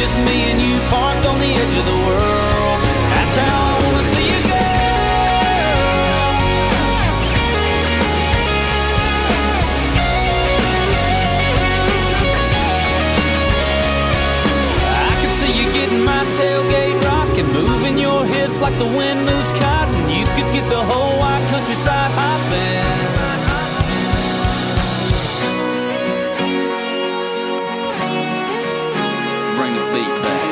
Just me and you parked on the edge of the world. That's how I wanna see you, girl. I can see you getting my tailgate rocking, moving your hips like the wind moves cotton. You could get the whole wide countryside hopping. Bring the beat back.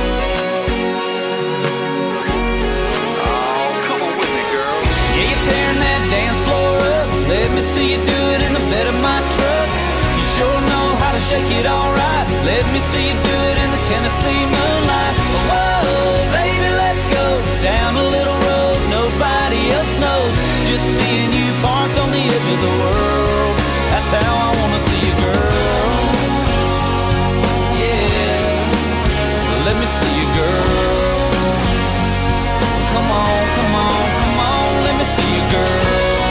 Oh, come on with me, girl. Yeah, you're tearing that dance floor up. Let me see you do it in the bed of my truck. You sure know how to shake it all right. Let me see you do it in the Tennessee moonlight. Whoa, baby, let's go down a little road nobody else knows. Just me and you parked on the edge of the world. That's how I wanna see you, girl. Yeah, let me see you, girl. Come on, come on, come on, let me see you, girl.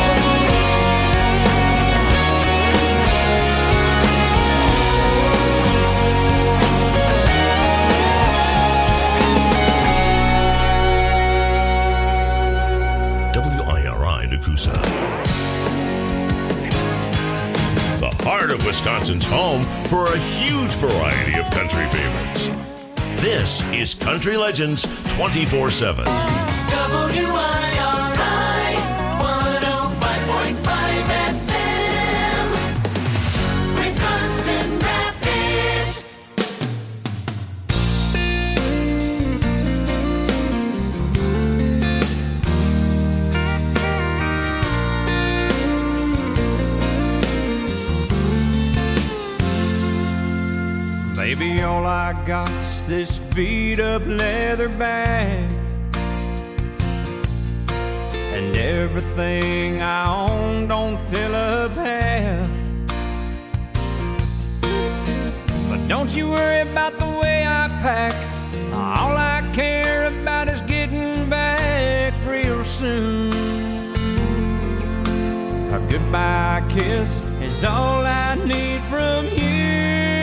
WIRI Nakusa. The heart of Wisconsin's home for a huge variety of country favorites. This is Country Legends 24/7. WIRI 105.5 FM, Wisconsin Rapids. Maybe all I got's this beat up leather bag, and everything I own don't fill up half. But don't you worry about the way I pack. All I care about is getting back real soon. A goodbye kiss is all I need from you.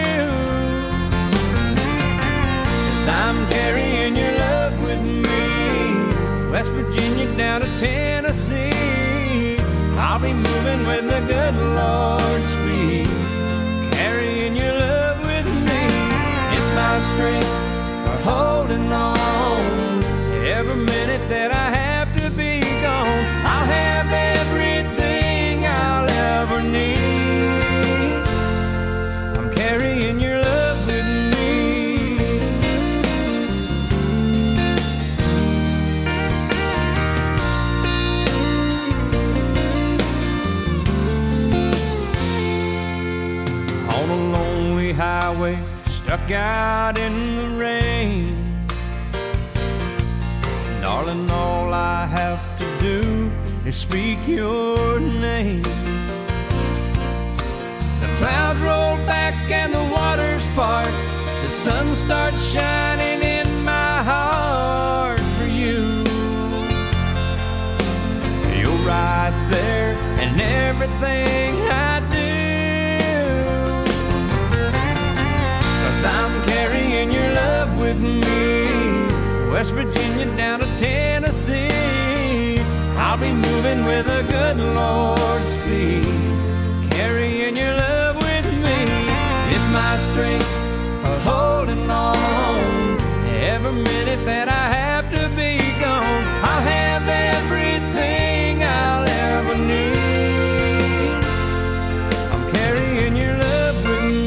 I'm carrying your love with me, West Virginia down to Tennessee. I'll be moving with the good Lord's speed, carrying your love with me. It's my strength for holding on. Every minute that I have to be gone, I'll have everything I'll ever need. I'm carrying your love with me. On a lonely highway, stuck out in the rain. Darling, all I have to do is speak your name. The clouds roll back and the waters part. The sun starts shining in my heart for you. You're right there in everything I do. I'm carrying your love with me, West Virginia down to Tennessee. I'll be moving with a good Lord's speed, carrying your love with me. It's my strength for holding on. Every minute that I have to be gone, I'll have everything I'll ever need. I'm carrying your love with me.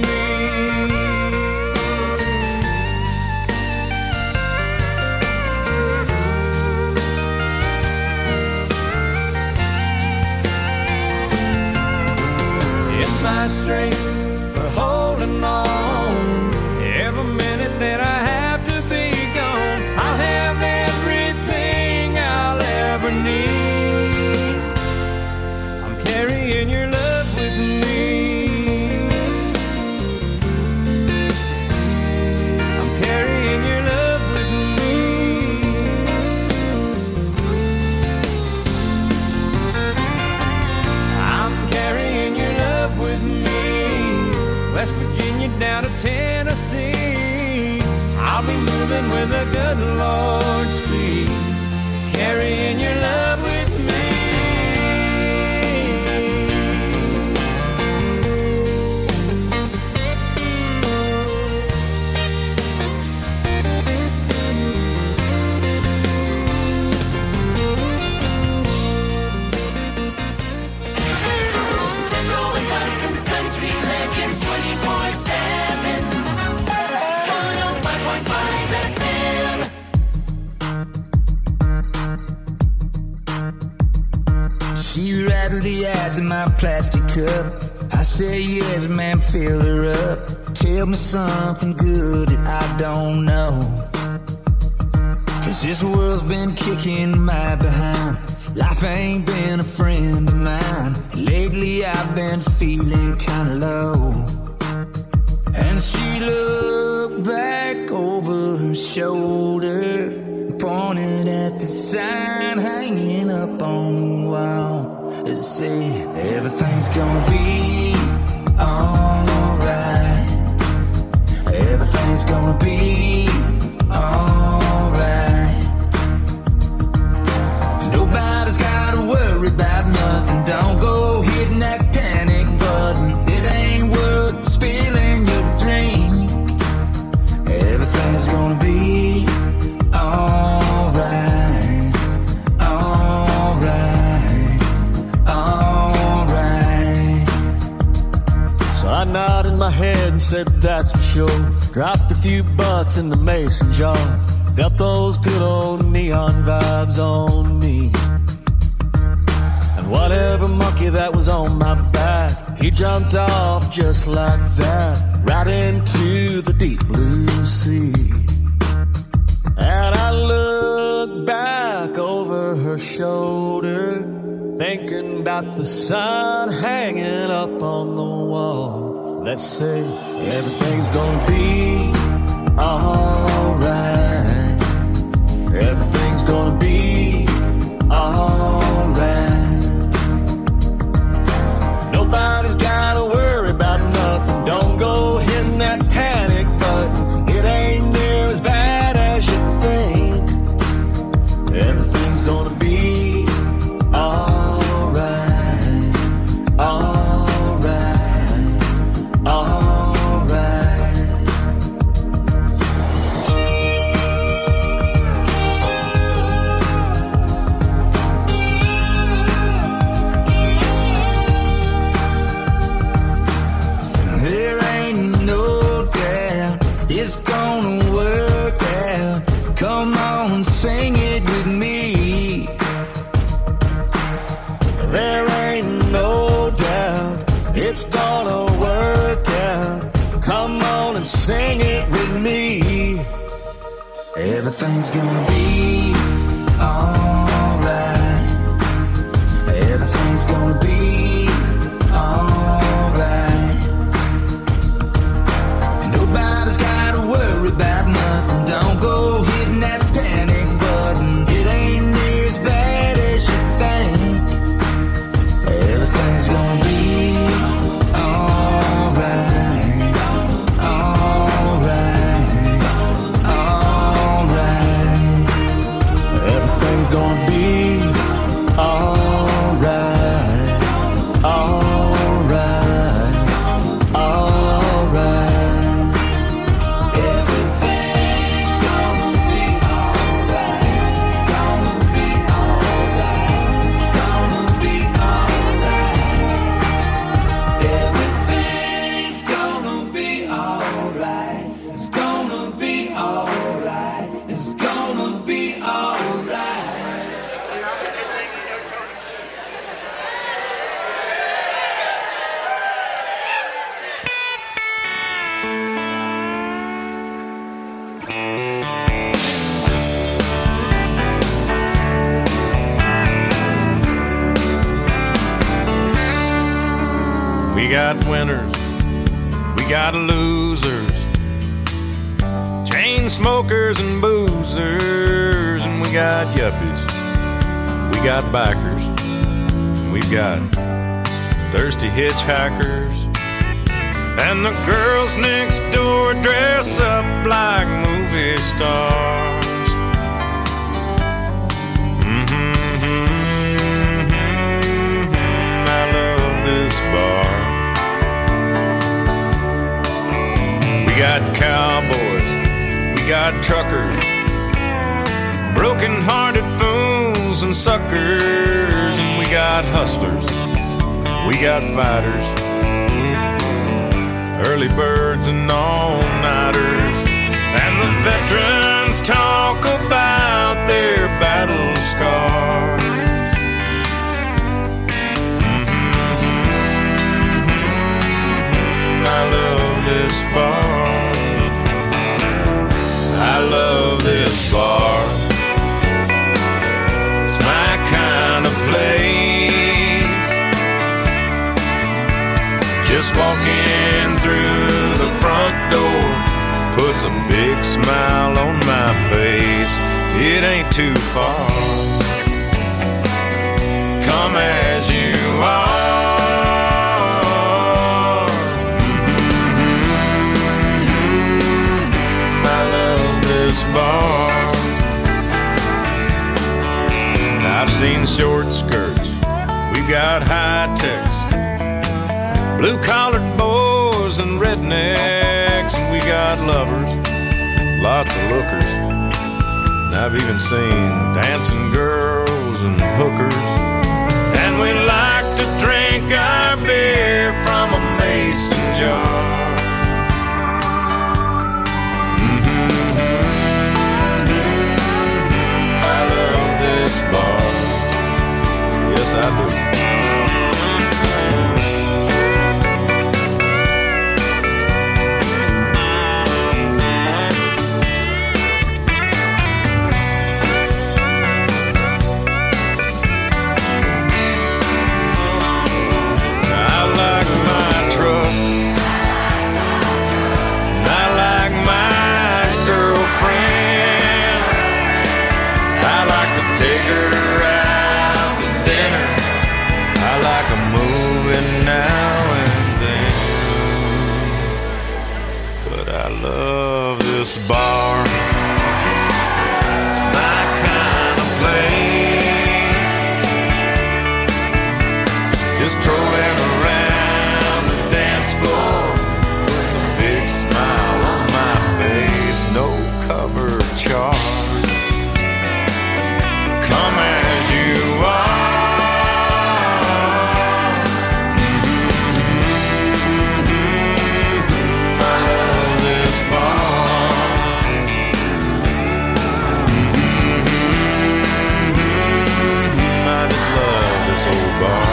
My strength for holding on. Every minute that I have to be gone, I'll have everything I'll ever need. I'm carrying your love with me. I'm carrying your love with me. I'm carrying your love with me. I'll be moving with the good Lord's speed, carrying your love with me. Central Wisconsin's Country Legends 24/7. 105.5 FM. She rattled the ice in my plastic cup. I said yes, ma'am, fill her up. Tell me something good that I don't know. 'Cause this world's been kicking my behind. Life ain't been a friend of mine. Lately I've been feeling kinda low. And she looked back over her shoulder, pointed at the sign hanging up on the wall. It said, everything's gonna be alright. Everything's gonna be alright. Nobody's gotta worry about nothing. Don't go hitting that panic button. It ain't worth spilling your drink. Everything's gonna be alright. Alright. Alright. So I nodded my head and said that's for sure. Dropped a few bucks in the mason jar. Felt those good old neon vibes on me. And whatever monkey that was on my back, he jumped off just like that, right into the deep blue sea. And I looked back over her shoulder, thinking about the sign hanging up on the wall. Let's say everything's gonna be alright. Everything's gonna be alright. Nobody's gotta worry about nothing. Don't go hitting that panic button. It ain't near as bad as you think. Everything's gonna be alright. Alright. Alright. There ain't no doubt it's gonna work out. Come on, sing it with me. There ain't no doubt it's gonna work out. Come on and sing it with me. Everything's gonna be alright. Everything's gonna be alright. Nobody's gotta worry about nothing. Don't go hitting that panic button. It ain't near as bad as you think. Everything's gonna be alright. Alright. Alright. Everything's gonna be alright. Alright. Alright. Everything's gonna be alright. It's gonna be alright. It's gonna be alright. Everything's gonna be alright. It's gonna be alright. It's gonna be alright. We got winners, we got losers, chain smokers and boozers, and we got yuppies, we got bikers, and we've got thirsty hitchhikers, and the girls next door dress up like movie got truckers, broken-hearted fools and suckers, and we got hustlers, we got fighters, early birds and all-nighters, and the veterans talk about their battle scars. I love this bar. I love this bar. It's my kind of place. Just walking through the front door puts a big smile on my face. It ain't too far. Come as you are. Bar. I've seen short skirts, we've got high techs, blue-collared boys and rednecks, and we got lovers, lots of lookers, and I've even seen dancing girls and hookers, and we like to drink our beer from a mason jar. Bar. Yes, I do. I like my truck. I like my girlfriend. I like to take her out to dinner. I like a movie now and then. But I love this bar. It's my kind of place. Just strolling around the dance floor puts a big smile on my face. No cover charge. Come as you are. I love this bar. I just love this old bar.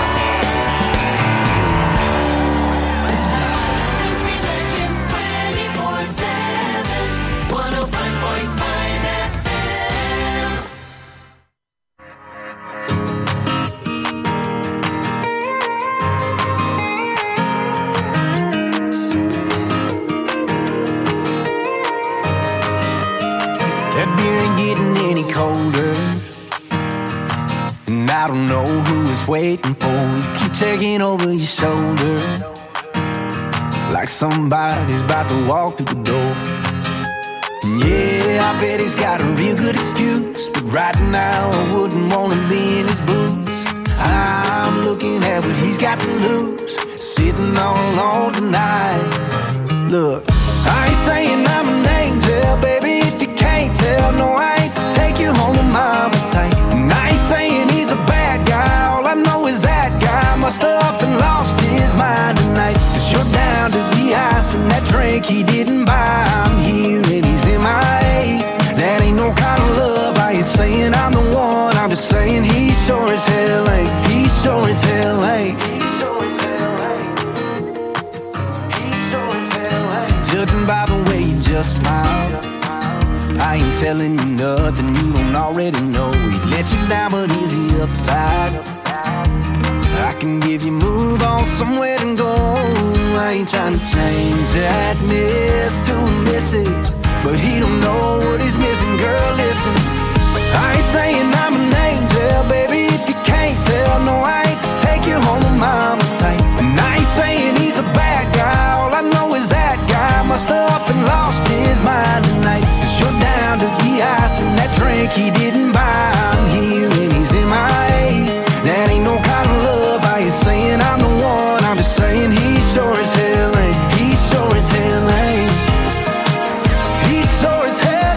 Country Legends 24/7, 105.5 FM. That beer ain't getting any colder, and I don't know who is waiting for you. Keep checking over your shoulder, like somebody's about to walk through the door. Yeah, I bet he's got a real good excuse, but right now I wouldn't want to be in his boots. I'm looking at what he's got to lose, sitting all alone tonight. Look, I ain't saying I'm an angel, baby, if you can't tell. No, I ain't take you home with mama tight. And I ain't saying he's a bad guy, all I know is that guy must have up and lost his mind tonight. 'Cause you're down to the ice and that drink he didn't buy. I'm here and he's MIA. That ain't no kind of love. I ain't saying I'm the one, I'm just saying he sure as hell ain't. He sure as hell ain't. Judging by the way you just smiled, I ain't telling you nothing you don't already know. He let you down, but is he upside? I can give you move on somewhere to go. I ain't trying to change that miss to a missus, but he don't know what he's missing. Girl, listen, I ain't saying I'm an angel, baby, if you can't tell. No, I ain't take you home with mama tight. And I ain't saying he's a bad guy, all I know is that guy must have up and lost his mind tonight. 'Cause you're down to the ice and that drink he didn't buy. I'm here and he's MIA. That ain't no kind of love. I ain't saying I'm the one, I'm just saying he sure as hell ain't. He sure as hell ain't. He sure as hell.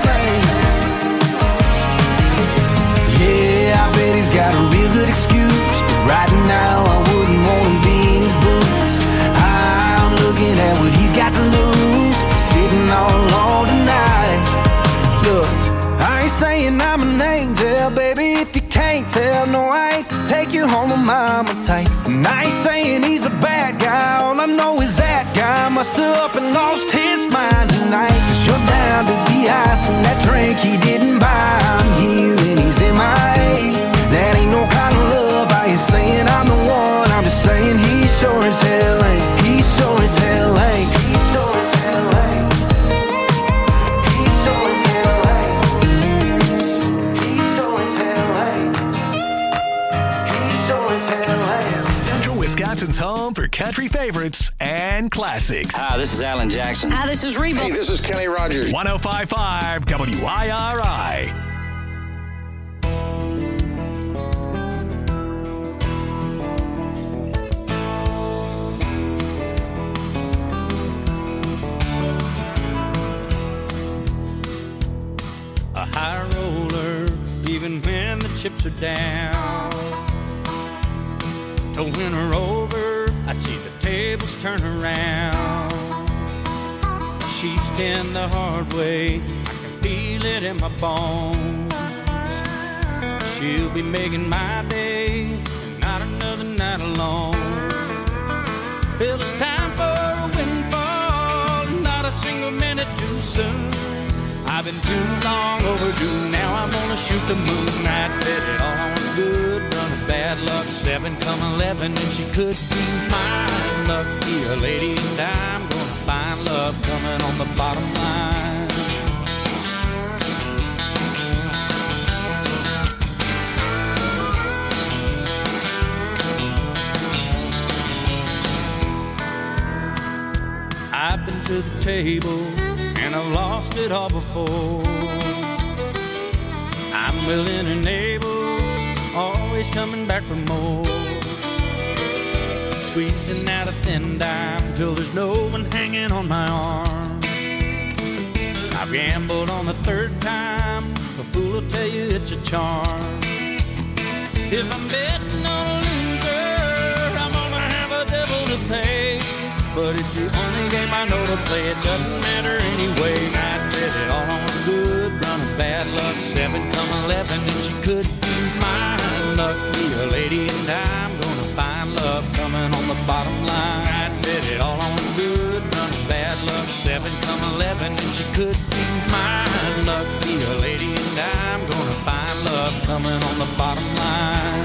my type. And I ain't saying he's a bad guy, all I know is that guy must have up and lost his mind tonight. 'Cause you're down to the ice and that drink he didn't buy. I'm here and he's MIA. That ain't no kind of love, I ain't saying I'm the one, I'm just saying he sure as hell ain't. He sure as hell ain't. He sure as hell ain't. He sure as hell ain't. He sure as hell ain't. He sure as hell ain't. Central Wisconsin's home for country favorites and classics. Hi, this is Alan Jackson. Hi, this is Reba. Hey, this is Kenny Rogers. 105.5 WIRI. A high roller, even when the chips are down. To win her over, I'd see the tables turn around. She's tend the hard way, I can feel it in my bones. She'll be making my day, and not another night alone. Well, it's time for a windfall, not a single minute too soon. I've been too long overdue, now I'm gonna shoot the moon. I bet it all on a good run of bad luck, 7 come 11, and she could be mine. Lucky a lady, and I'm gonna find love coming on the bottom line. I've been to the table, and I've lost it all before. I'm willing and able, always coming back for more. Squeezing out a thin dime till there's no one hanging on my arm. I've gambled on the third time, a fool will tell you it's a charm. If I'm betting on a loser, I'm gonna have a devil to pay. But it's the only game I know to play, it doesn't matter anyway. I bet it all on a good run of bad luck, 7 come 11, and she could be mine. Lucky a lady, and I'm gonna find love coming on the bottom line. I bet it all on a good run of bad luck, 7 come 11, and she could be mine. Lucky a lady, and I'm gonna find love coming on the bottom line.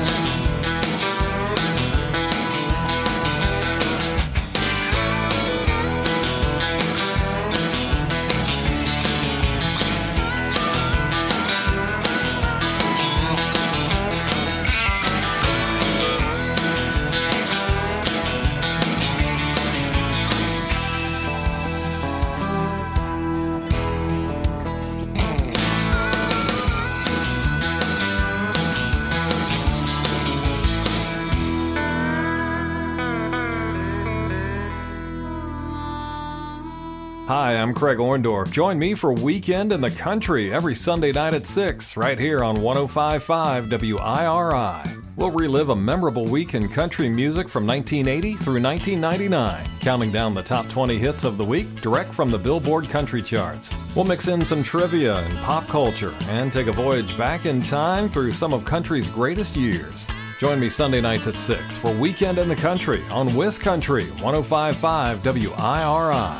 Hi, I'm Craig Orndorff. Join me for Weekend in the Country every Sunday night at 6, right here on 105.5 WIRI. We'll relive a memorable week in country music from 1980 through 1999, counting down the top 20 hits of the week direct from the Billboard Country Charts. We'll mix in some trivia and pop culture and take a voyage back in time through some of country's greatest years. Join me Sunday nights at 6 for Weekend in the Country on WisCountry 105.5 WIRI.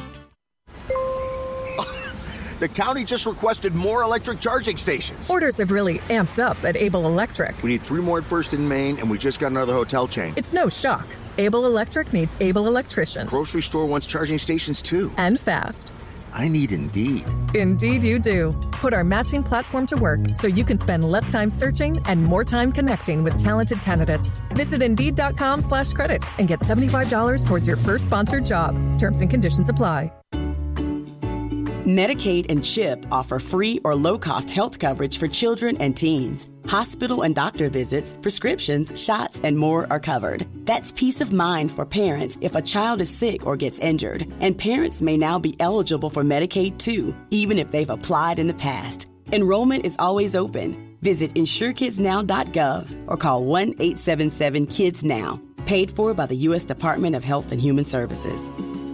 The county just requested more electric charging stations. Orders have really amped up at Able Electric. We need 3 more at First and Main, and we just got another hotel chain. It's no shock. Able Electric needs able electricians. Grocery store wants charging stations too. And fast. I need Indeed. Indeed you do. Put our matching platform to work so you can spend less time searching and more time connecting with talented candidates. Visit Indeed.com/credit and get $75 towards your first sponsored job. Terms and conditions apply. Medicaid and CHIP offer free or low-cost health coverage for children and teens. Hospital and doctor visits, prescriptions, shots, and more are covered. That's peace of mind for parents if a child is sick or gets injured. And parents may now be eligible for Medicaid too, even if they've applied in the past. Enrollment is always open. Visit InsureKidsNow.gov or call 1-877-KIDS-NOW. Paid for by the U.S. Department of Health and Human Services.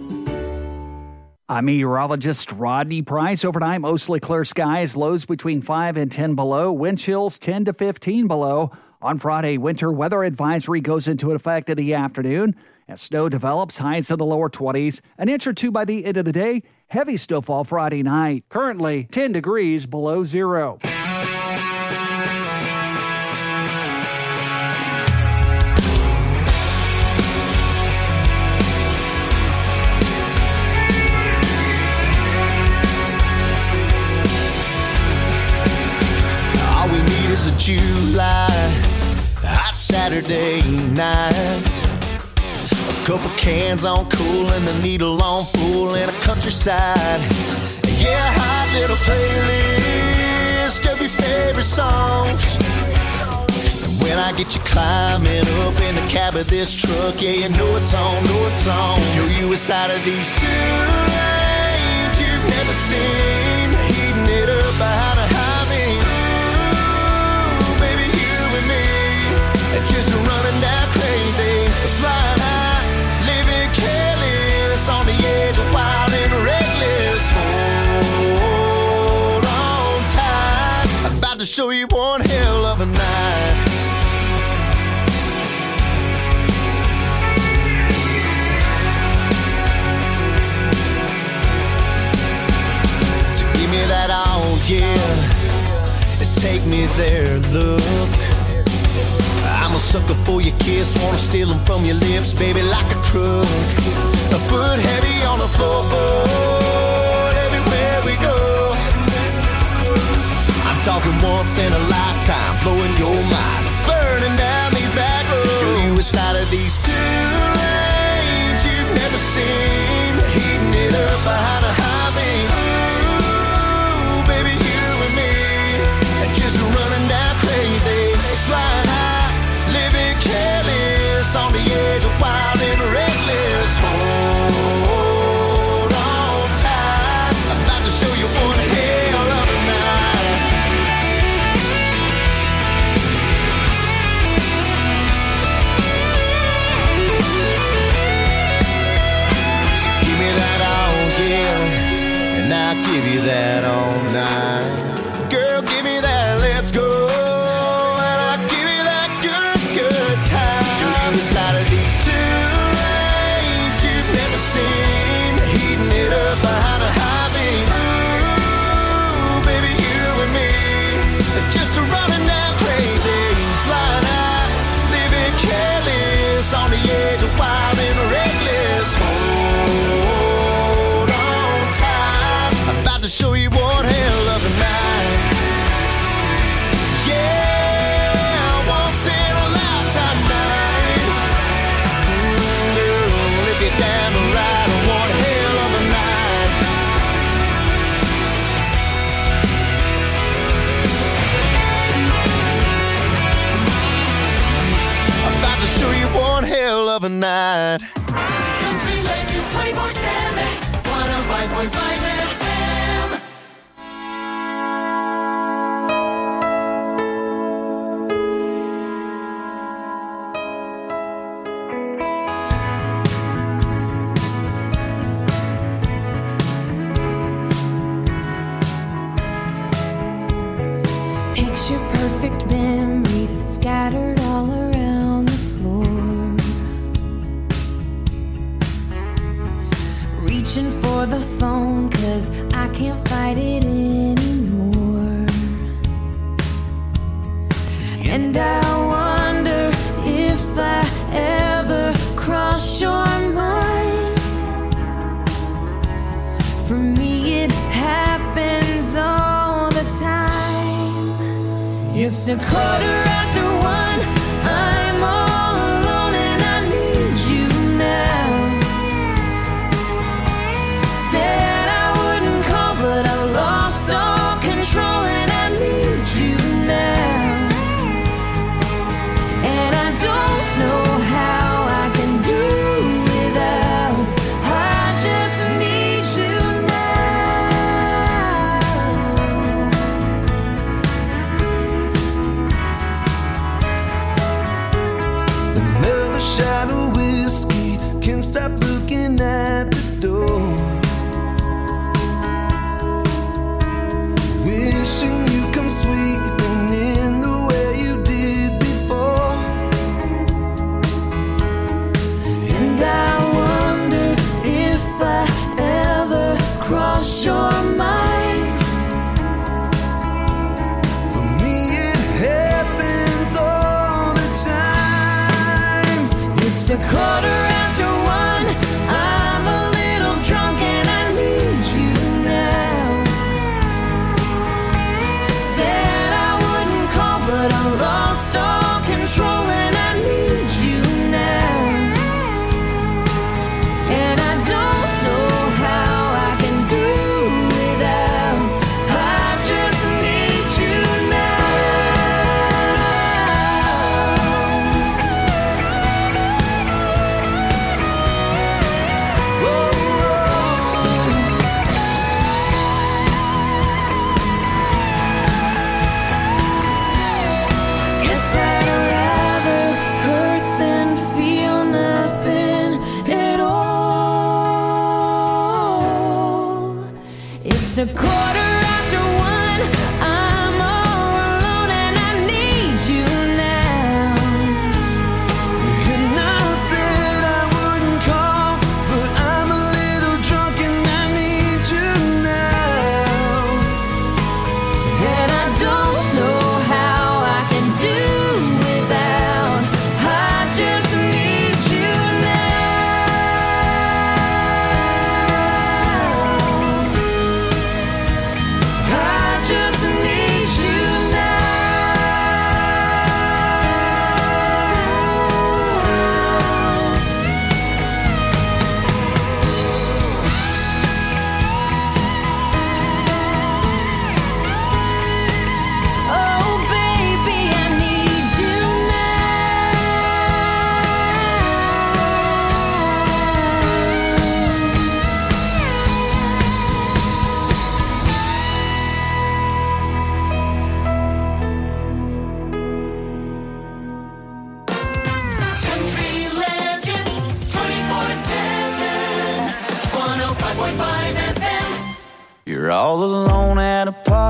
I'm meteorologist Rodney Price. Overnight, mostly clear skies, lows between 5 and 10 below, wind chills 10 to 15 below. On Friday, winter weather advisory goes into effect in the afternoon. As snow develops, highs in the lower 20s, an inch or two by the end of the day, heavy snowfall Friday night. Currently 10 degrees below zero. All we need is a July hot Saturday night. A couple cans on cool and the needle on full and a countryside. Yeah, a hot little playlist of your favorite songs. And when I get you climbing up in the cab of this truck, yeah, you know it's on, Show you a side of these two lanes you've never seen. Heating it up behind a high beam. Ooh, baby, you and me, just running down crazy, flying high. Careless on the edge of wild and reckless. Hold on tight, I'm about to show you one hell of a night. So give me that all, yeah, and take me there, look. I'm a sucker for your kiss, wanna steal them from your lips, baby, like a crook. A foot heavy on the floorboard, everywhere we go. I'm talking once in a lifetime, blowing your mind, burning down these back roads. To show you a side of these two lanes you've never seen. Heating it up behind a high beam. Ooh, baby, you and me, just running down crazy, flying high. Living careless on the edge of wild and reckless. Hold on tight, I'm about to show you one hell of a night. So give me that all, yeah, and I'll give you that all night. Girl, give me that, let's go. Side of these two lanes you've never seen. Heating it up behind a high beam. Ooh, baby, you and me, just running down crazy, flying high, living careless on the edge of wild and reckless. Hold on tight, I'm about to show you one hell of a night. Yeah, once in a lifetime night. Get down the ride on one hell of a night. I'm about to show you one hell of a night. Country Legends 24/7, 105.5 FM. Picture perfect memories scattered all around the floor. Reaching for the phone 'cause I can't fight it anymore. And I wonder if I ever cross your mind. For me it happens all the time. It's a 1:15. I'm all alone and I need you now. Said I wouldn't call, but I lost all control and I need you now. And I don't know how I can do without. I just need you now.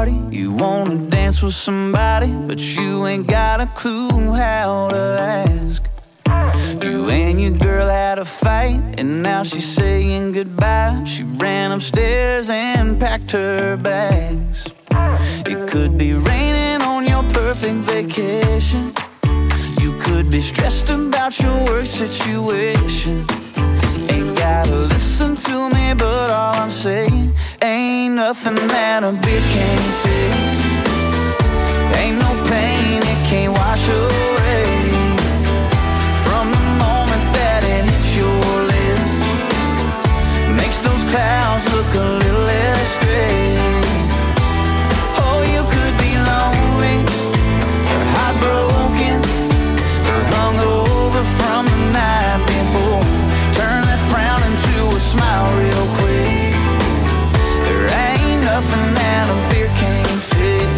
party. You wanna dance with somebody, but you ain't got a clue how to ask. You and your girl had a fight, and now she's saying goodbye. She ran upstairs and packed her bags. It could be raining on your perfect vacation. You could be stressed about your work situation. Ain't gotta listen to me, but all I'm saying, ain't nothing that a beer can't fix. Ain't no pain it can't wash away. From the moment that it hits your lips, makes those clouds look a little less gray. Oh, you could be lonely, or heartbroken, or hungover from the night before. Turn that frown into a smile real quick. There ain't nothing that a beer can't fix.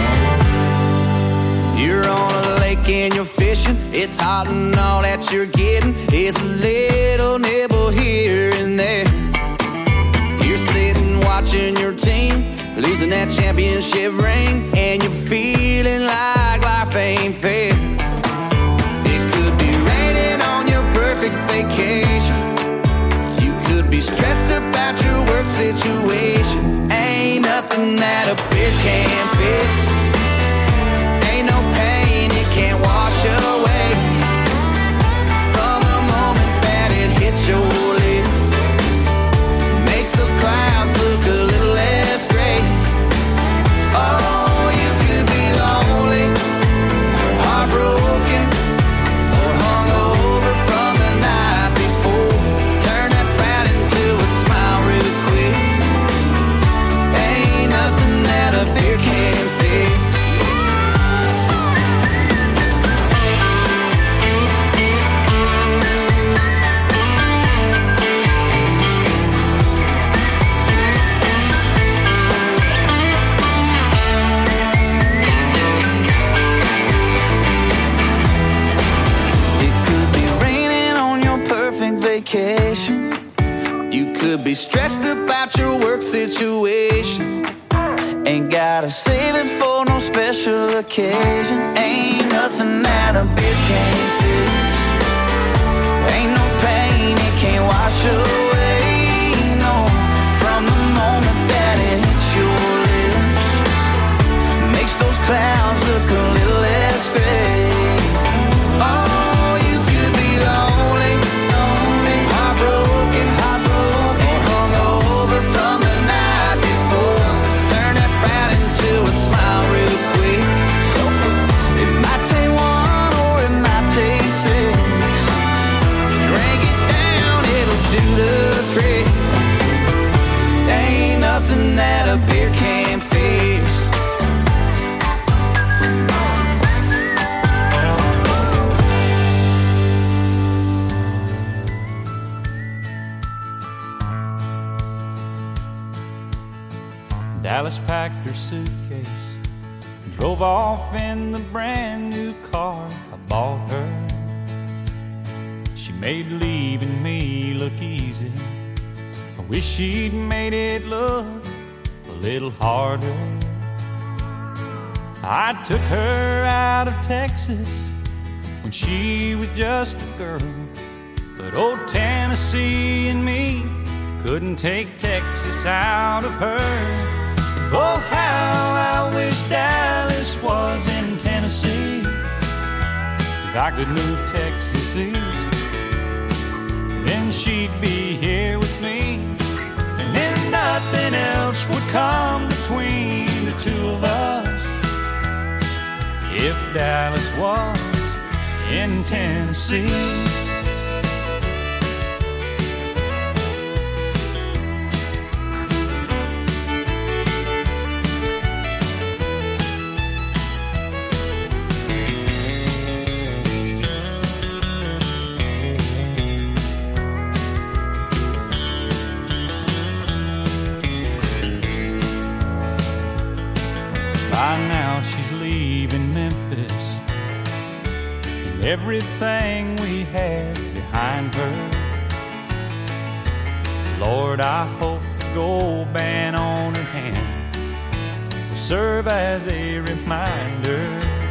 You're on a lake and you're fishing. It's hot and all that you're getting is a little nibble here and there. You're sitting watching your team losing that championship ring, and you're feeling like life ain't fair. It could be raining on your perfect vacation. You could be stressed about your work situation. Ain't nothing that a beer can't fix. Ain't no pain it can't wash away. From the moment that it hits your lips, makes those clouds look a little less gray. Oh, you could be lonely, or heartbroken, or hungover from the night before. Turn that frown into a smile real quick. Ain't nothing that a beer can't fix. Vacation. You could be stressed about your work situation. Ain't gotta save it for no special occasion. Ain't nothing that a beer can't fix. Ain't no pain it can't wash away. No, from the moment that it hits your lips, makes those clouds look a little less gray. Oh, you could be lonely, heartbroken, or hungover from the night before. Turn that frown into a smile real quick. It might take one or it might take six. Drink it down, it'll do the trick. Ain't nothing that a beer can't fix. Dallas packed her suitcase and drove off in the brand new car I bought her. She made leaving me look easy. I wish she'd made it look a little harder. I took her out of Texas when she was just a girl, but old Tennessee and me couldn't take Texas out of her. Oh, how I wish Dallas was in Tennessee. If I could move Texas east, then she'd be here with me, and then nothing else would come between the two of us. If Dallas was in Tennessee. By now she's leaving Memphis, and everything we had behind her. Lord, I hope the gold band on her hand will serve as a reminder.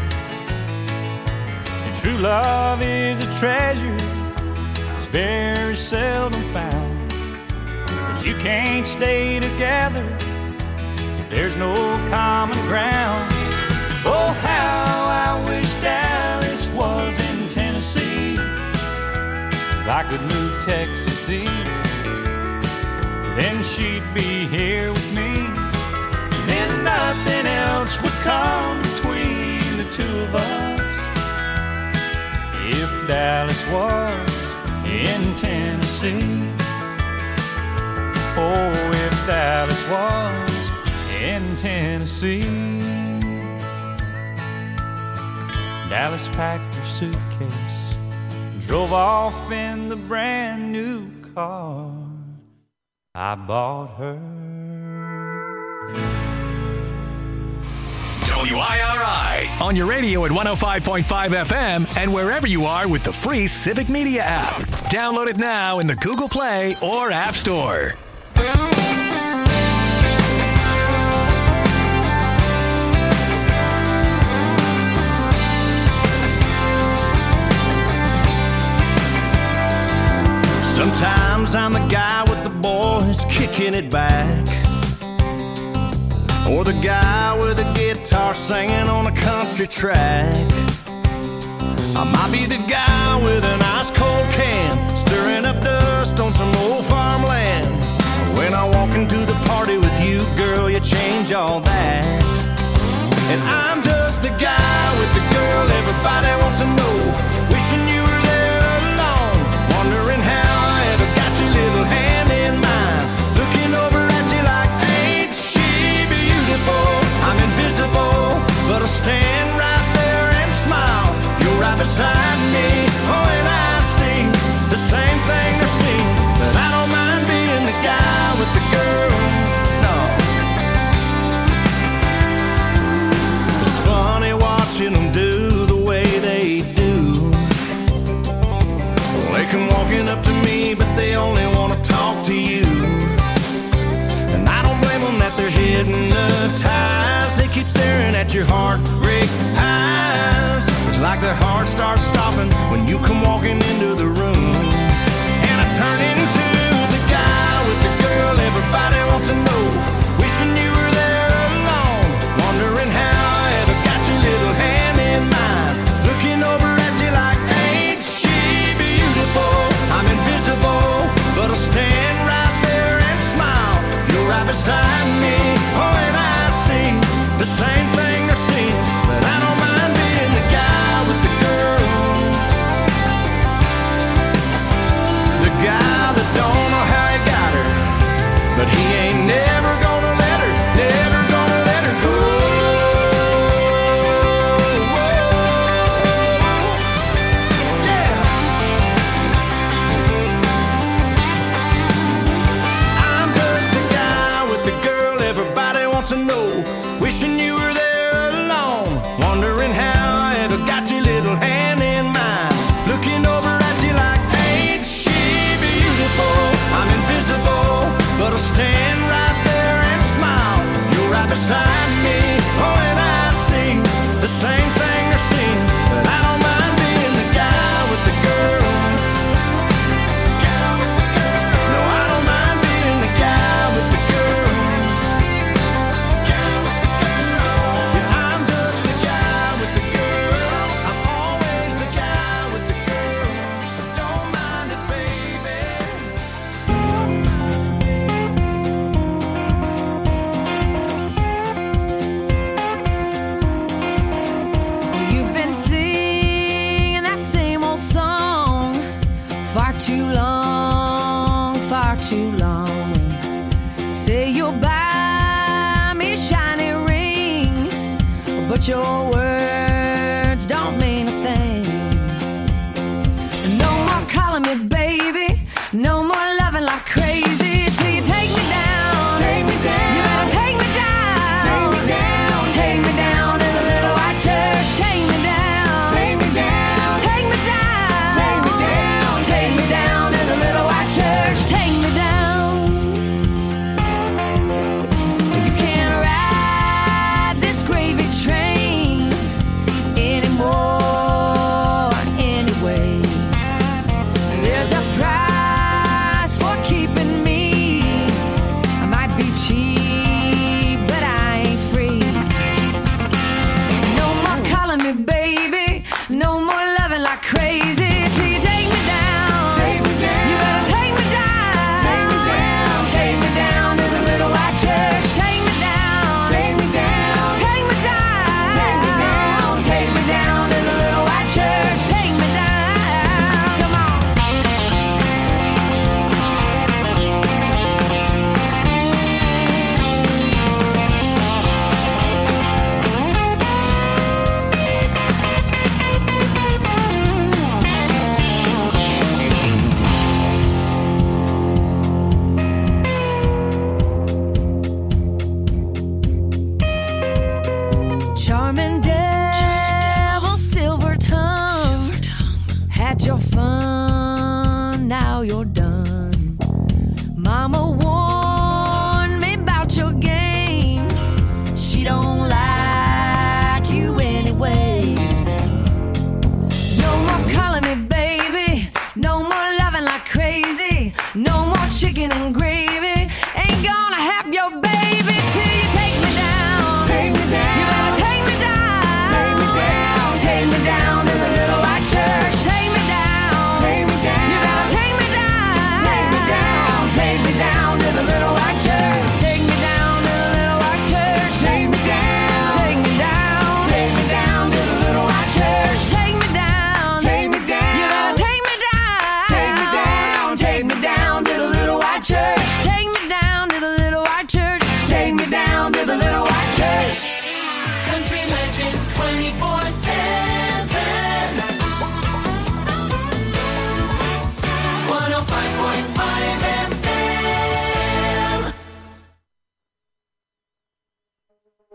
And true love is a treasure, it's very seldom found. But you can't stay together if there's no common ground. Oh, how I wish Dallas was in Tennessee. If I could move Texas east, then she'd be here with me. Then nothing else would come between the two of us. If Dallas was in Tennessee. Oh, if Dallas was in Tennessee. Dallas packed her suitcase and drove off in the brand new car I bought her. WIRI on your radio at 105.5 FM and wherever you are with the free Civic Media app. Download it now in the Google Play or App Store. Sometimes I'm the guy with the boys kicking it back, or the guy with a guitar singing on a country track. I might be the guy with an ice cold can stirring up dust on some old farmland. When I walk into the party with you, girl, you change all that. And I'm just the guy with the girl everybody wants to know, wishing you were there alone, wondering how I ever got your little hand in mine, looking over at you like, ain't she beautiful? I'm invisible, but I stand right there and smile. You're right beside me, oh, and I see the same thing they're seeing, but I don't mind being the guy with the girl, no. It's funny watching them do the way they do. They come walking up to me, but they only want to talk to you. And I don't blame them that they're hypnotized. They keep staring at your heartbreak eyes. It's like their heart starts stopping when you come walking into the room. And I turn into the guy with the girl everybody wants to know, wishing you were there alone, wondering how I ever got your little hand in mine, looking over at you like, ain't she beautiful? I'm invisible, but I'll stand right there and smile. You're right beside me, oh, and I see the same thing they're seeing, but I don't mind being the guy with the girl, the guy that don't know how he got her, but he ain't never gonna let her, never gonna let her go. To know, wishing you were there alone, wondering how I ever got your little hand in mine, looking over at you like, ain't she beautiful? I'm invisible, but I'll stand right there and smile. You're right beside me, oh, and I see the same thing they're seeing, but I don't mind being the guy with the girl. No, I don't mind being the guy with the girl. Too long. Say you'll buy me a shiny ring, but your words don't mean a thing. No more calling me baby, no more loving like crazy, till you take me down. Take me down. You better take me down. Take me down. Take me down to the little white church. Take me down. Take me down. Take me down. Take me down. Take me down to the little white church. Take me down. You can't ride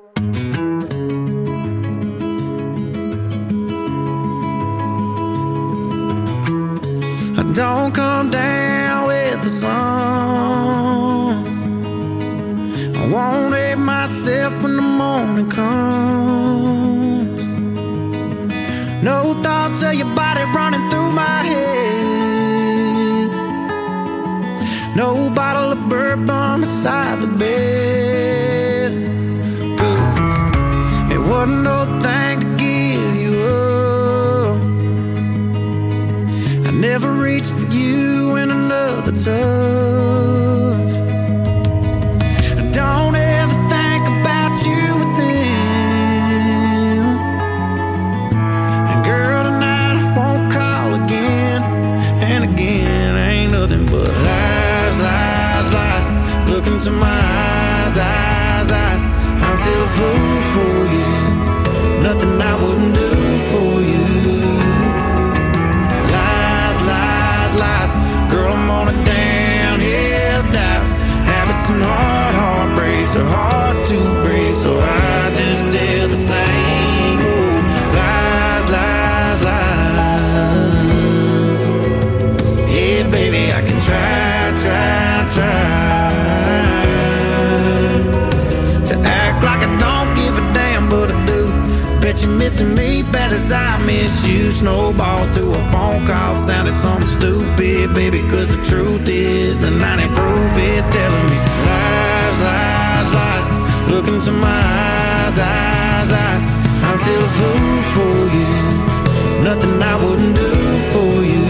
Don't come down with the sun. I won't hate myself when the morning comes. No thoughts of your body running through my head. No bottle of bourbon beside the bed. Good. It wasn't no thing to give you up. I never reached for you in another touch. Don't ever think about you with them. And girl, tonight I won't call again. And again, ain't nothing but lies, lies, lies. Look into my eyes, eyes, eyes. I'm still a fool for you. Nothing I wouldn't do for you. Lies, lies, lies. Girl, I'm on a downhill dive. Habits and heartbreaks are hard to break, so I just tell the same old lies, lies, lies. Yeah, baby, I can try to act like I don't give a damn, but I do. Bet you're missing me bad as I miss you. Snowballs to a phone call sounded something stupid, baby, cause the truth is the 90 proof is telling me lies, lies, lies. Look into my eyes, eyes, eyes. I'm still a fool for you. Nothing I wouldn't do for you.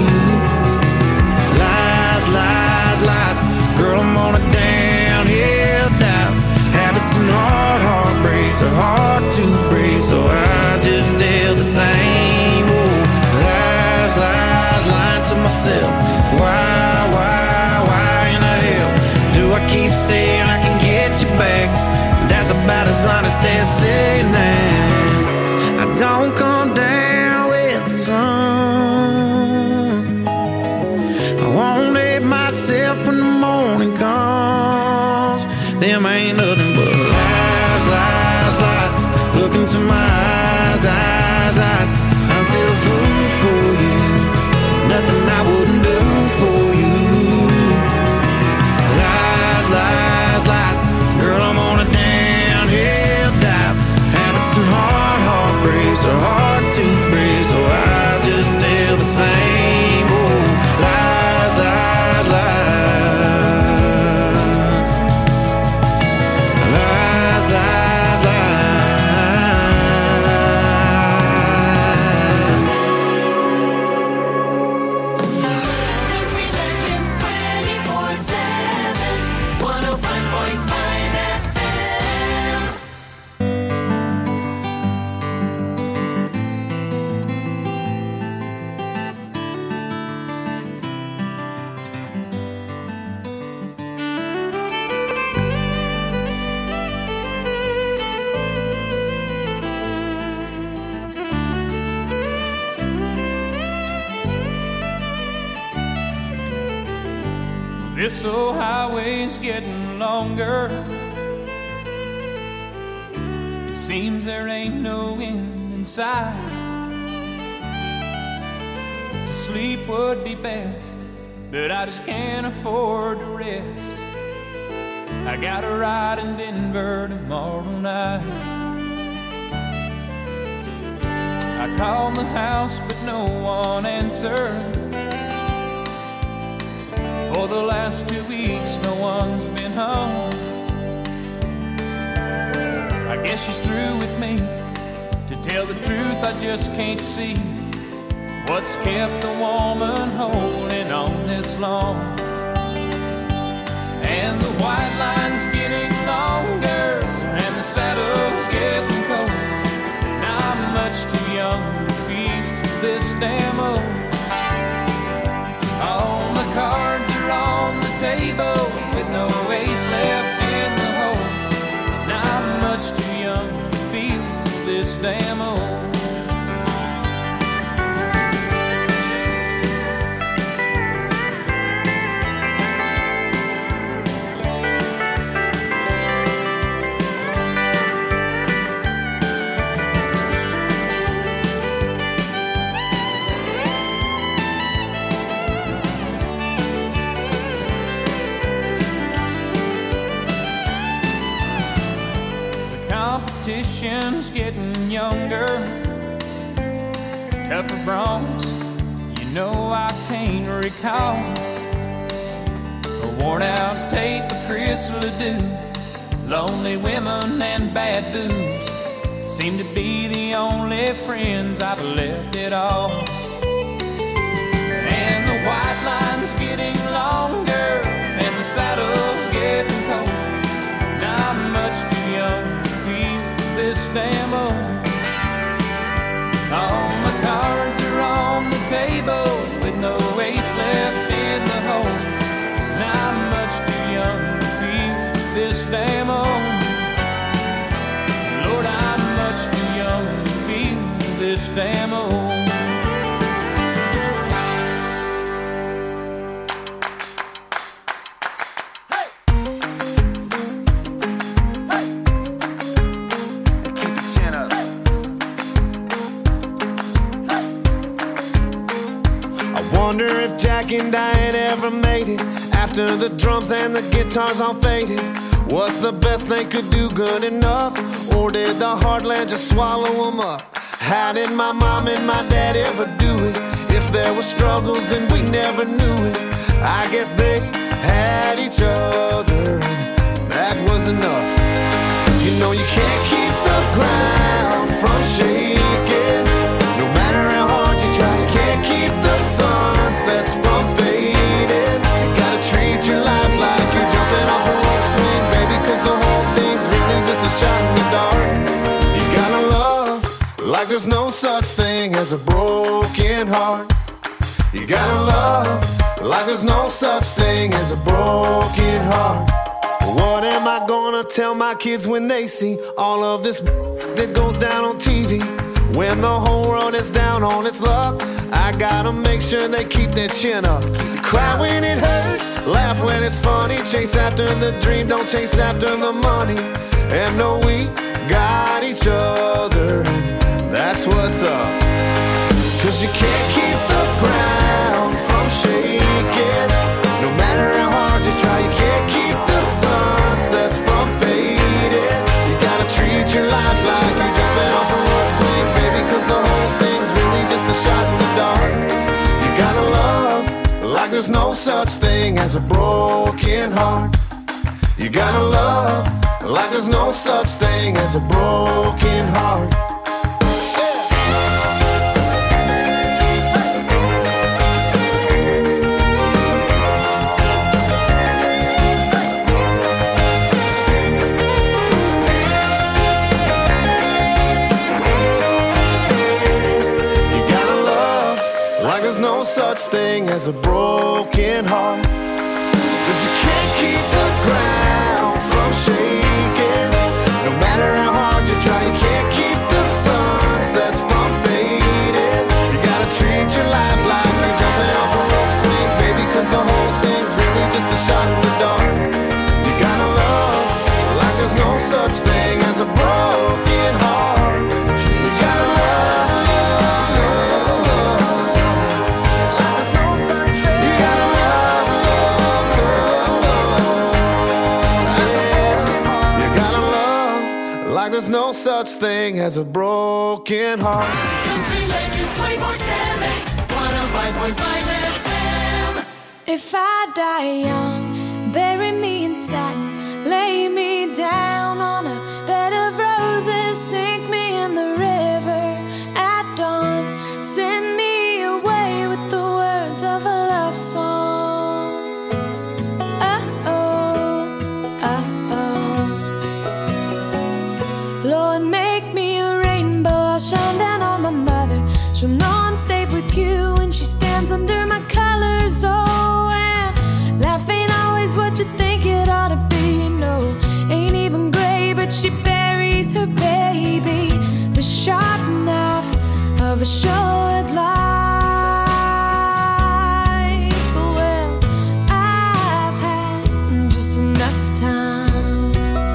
Lies, lies, lies. Girl, I'm on a downhill dive. Habits and heartbreaks are hard to break, so I just tell the same old lies, lies, lying to myself. Why in the hell do I keep saying I can get you back? That's about as honest as saying that I don't come down with the sun. I won't hate myself when the morning comes. Them ain't nothing but lies, lies, lies. Look into my eyes, eyes, eyes. I'm still a fool for you. Nothing I wouldn't do for you. Lies, lies, lies. Girl, I'm on a downhill dive. Habits and heartbreaks are hard to break, so I just tell the same old lies, lies, lies. Lies, lies, Country Legends 24/7, 105.5 FM. This old highway's getting longer. It seems there ain't no end in sight. To sleep would be best, but I just can't afford to rest. I got a ride in Denver tomorrow night. I called the house, but no one answered. For the last 2 weeks, no one's been home. I guess she's through with me. To tell the truth, I just can't see what's kept the woman holding on this long. And the white line's getting longer, and the saddle's getting cold. Now I'm much too young to feel this damn old. All the cards are on the table with no ace left in the hole. Now I'm much too young to feel this damn old. Politicians getting younger, tougher bronze, you know I can't recall. A worn out tape of Chris Ledoux, lonely women and bad booze seem to be the only friends I've left at all. And the white line's getting longer and the saddle's getting cold. Not much too young to feel this damn old. All my cards are on the table with no ace left in the hole. Not much too young to feel this damn old. Lord, I'm much too young to feel this damn old. Wonder if Jack and Diane ever made it after the drums and the guitars all faded. What's the best they could do good enough? Or did the heartland just swallow them up? How did my mom and my dad ever do it? If there were struggles and we never knew it, I guess they had each other and that was enough. You know you can't keep the ground from shaking. No matter how hard you try, you can't keep the sunsets from fading. You gotta treat your life like you're jumping off a rope swing, baby, cause the whole thing's really just a shot in the dark. You gotta love like there's no such thing as a broken heart. You gotta love like there's no such thing as a broken heart. What am I gonna tell my kids when they see all of this that goes down on TV? When the whole world is down on its luck, I gotta make sure they keep their chin up. Cry when it hurts, laugh when it's funny. Chase after the dream, don't chase after the money. And know we got each other, and that's what's up. Cause you can't keep the ground from shaking. No matter how hard you try, you can't keep the sunsets from fading. You gotta treat your life like you're jumping off a rope swing, baby, cause the whole thing's really just a shot in the dark. You gotta love like there's no such thing as a broken heart. You gotta love like there's no such thing as a broken heart. No such thing as a broken heart. Cause you can't keep the ground from shaking. No matter how hard you try, you can't keep the sunsets from fading. You gotta treat your life like you're jumping off a rope swing, baby, cause the whole thing's really just a shot in the dark. You gotta love like there's no such thing as a broken heart. You gotta love. There's no such thing as a broken heart. Country Legends 24/7, 105.5 FM. If I die young, bury me in satin, lay me down on a bed of roses, sink me in the river at dawn, send me away with the words of a love song. Lord, make me a rainbow, I'll shine down on my mother. She'll know I'm safe with you when she stands under my colors. Oh, and life ain't always what you think it ought to be. No, ain't even gray, but she buries her baby. The sharp knife of a short life. Well, I've had just enough time.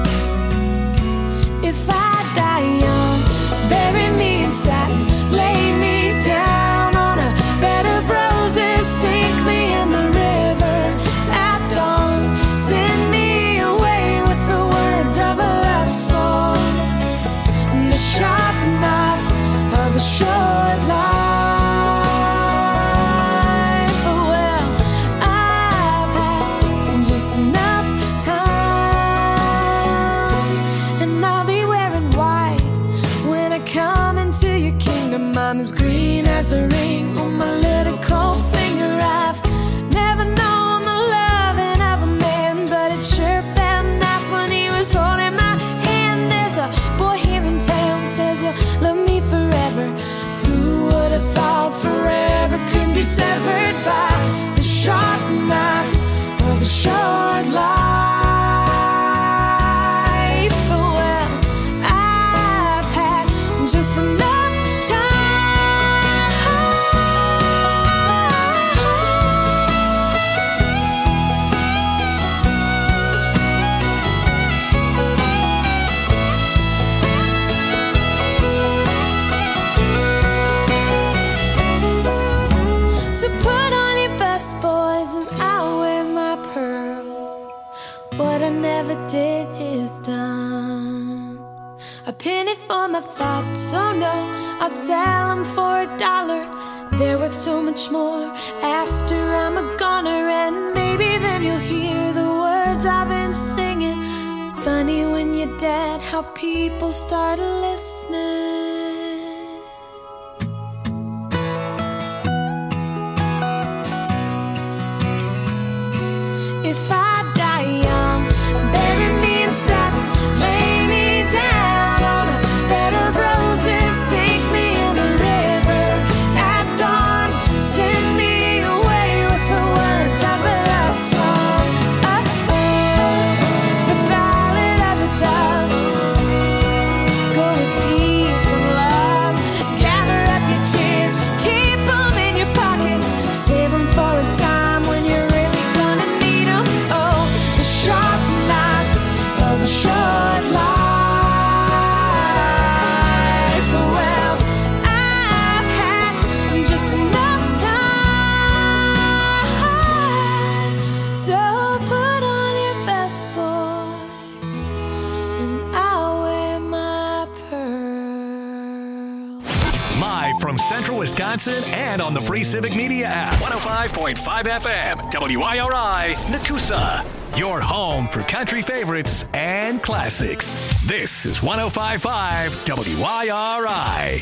If I die young, bury me in satin, lay me down on a bed of roses, sink me in the river at dawn, send me away with the words of a love song. I'm as green as the ring on my little cold finger. I've never known the loving of a man, but it sure felt nice when he was holding my hand. There's a boy here in town says he'll love me forever. Who would have thought forever could be severed by the sharp knife of a short life? Well, I've had just enough did is done. A penny for my thoughts, oh no, I'll sell them for $1. They're worth so much more after I'm a goner. And maybe then you'll hear the words I've been singing. Funny when you're dead how people start listening. If I die young, bury me in satin, lay me down on a bed of roses, sink me in a river at dawn, send me away with the words of a love song. Oh, the ballad of the dove. Go with peace and love, gather up your tears, keep them in your pocket, save them for a time when you're really gonna need them. Oh, the sharp knife of a short life. Well, I've had just enough time. So put on your best, boys, and I'll wear my pearl. Live from Central Wisconsin and on the free Civic Media app. 105.5 FM, WIRI, Nakusa. Your home for country favorites and classics. This is 105.5 WIRI.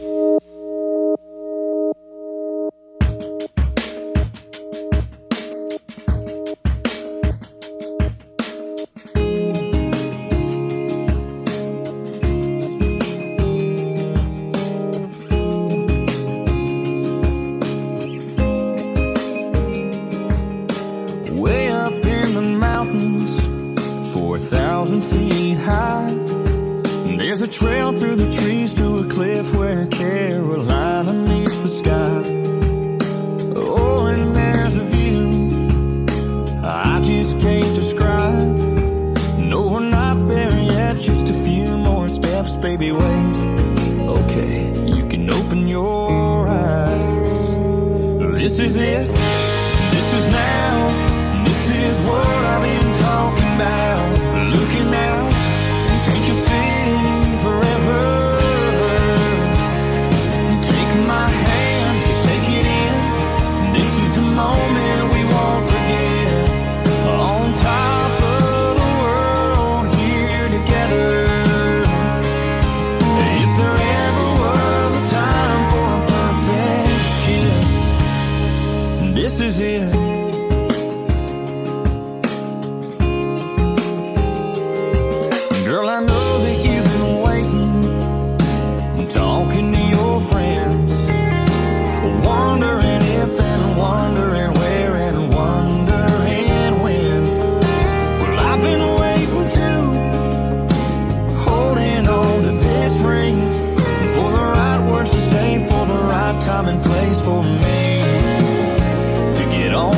Way up in the mountains, 4,000 feet high, there's a trail through the trees to a cliff where Carolina meets the sky. Oh, and there's a view I just can't describe. No, we're not there yet, just a few more steps, baby, wait. Okay, you can open your eyes. This is it, this is now. This is what I've been talking about. Looking out, can't you see forever? Take my hand, just take it in. This is a moment we won't forget. On top of the world, here together. If there ever was a time for a perfect kiss, this is it. Girl, I know that you've been waiting and talking to your friends, wondering if and wondering where and wondering when. Well, I've been waiting too, holding on to this ring for the right words to say, for the right time and place for me to get on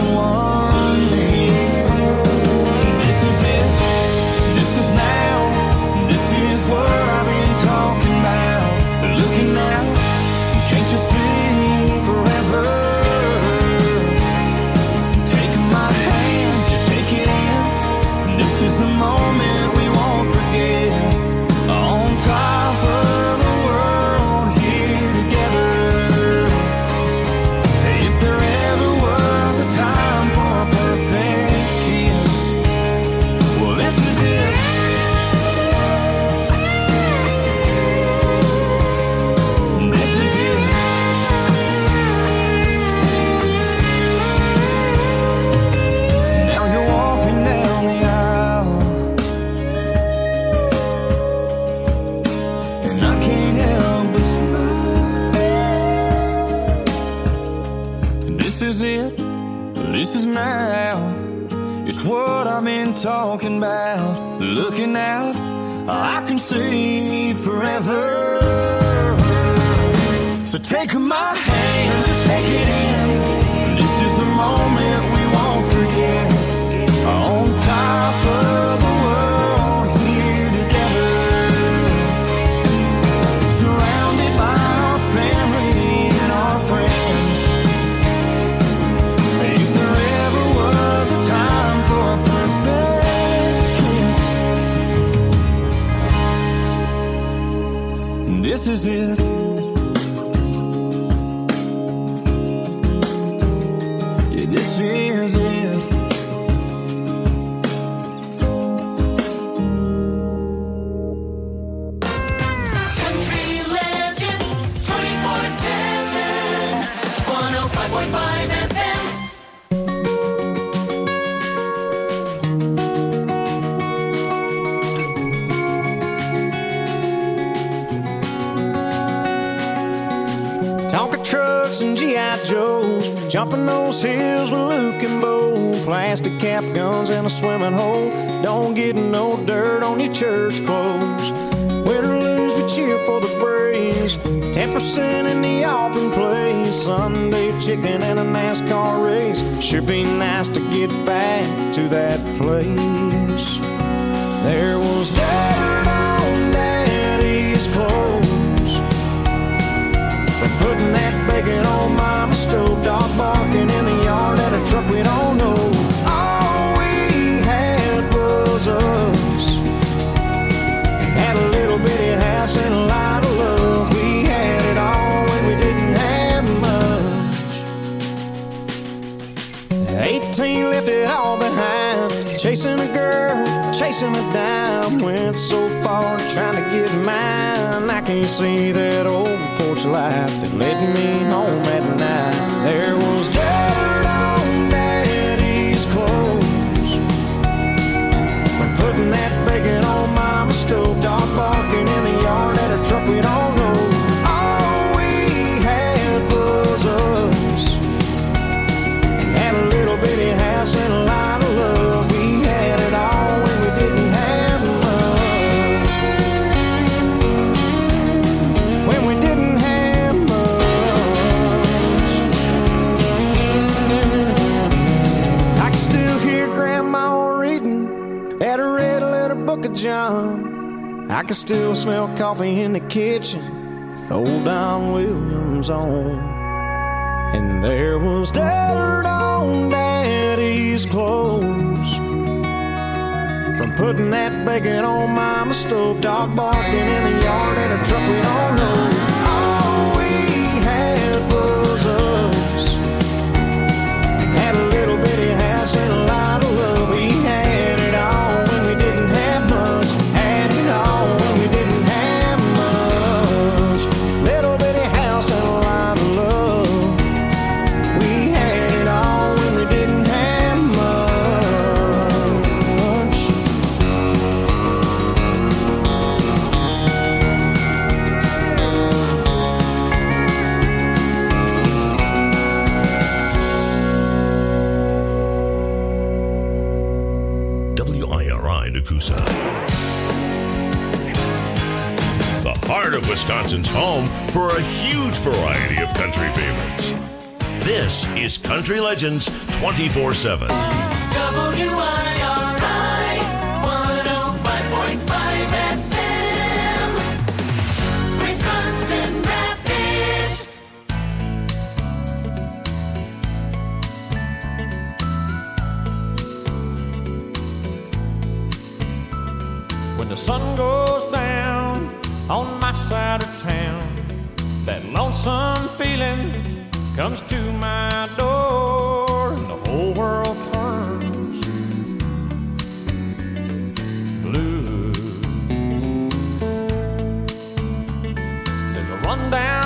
can't help but smile. This is it, this is now. It's what I've been talking about. Looking out, I can see forever. So take my hand, just take it in. This is the moment we won't forget. On top of the world, here together. Surrounded by our family and our friends. If there ever was a time for a perfect kiss, this is it. This is it. Country Legends 24/7 105.5 FM. Tonka trucks and G.I. Joes, jumping those hills with Luke and Bo. Plastic cap guns in a swimming hole. Don't get no dirt on your church clothes. Win or lose, we cheer for the Braves. 10% in the offering place. Sunday chicken and a NASCAR race. Sure be nice to get back to that place. There was dirt on Daddy's clothes. Putting that bacon on Mama's stove, dog barking in the yard at a truck we don't know. All we had was us. Had a little bitty house and a lot of love. We had it all when we didn't have much. 18 left it all behind. Chasing a girl, chasing a dime. Went so far trying to get mine. I can't see that old porch light that led me home at night. There was dirt on Daddy's clothes. When putting that bacon on Mama's stove, dog barking in the yard at a truck we don't know. All we had was us. Had a little bitty house and a lot of love. We had it all when we didn't have much. When we didn't have much. I can still hear Grandma reading at a red letter book of John. I can still smell coffee in the kitchen, old Don Williams on. And there was dirt on Daddy's clothes. From putting that bacon on Mama's stove, dog barking in the yard at a truck we don't know. All we had was us. Had a little bitty house and a lot of love. We had it all when we didn't have much. Had it all when we didn't have much. Little bitty house and a lot of love. We had it all when we didn't have much. WIRI Nakusa. The heart of Wisconsin's home for a huge variety of country favorites. This is Country Legends 24/7. WIRI 105.5 FM. Wisconsin Rapids. When the sun goes down on my side of town, that lonesome feeling comes to my door, and the whole world turns blue. There's a rundown